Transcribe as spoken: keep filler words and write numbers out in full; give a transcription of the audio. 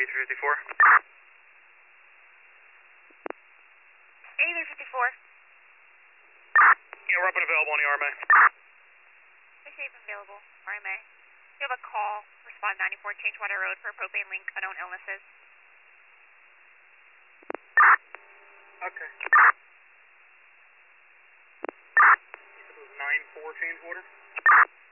eighty-three fifty-four. eighty-three fifty-four. Yeah, we're up and available on the R M A. Stay safe and available, R M A. You have a call, respond ninety-four Changewater Road for a propane leak, unknown illnesses. Okay. This is nine four Changewater.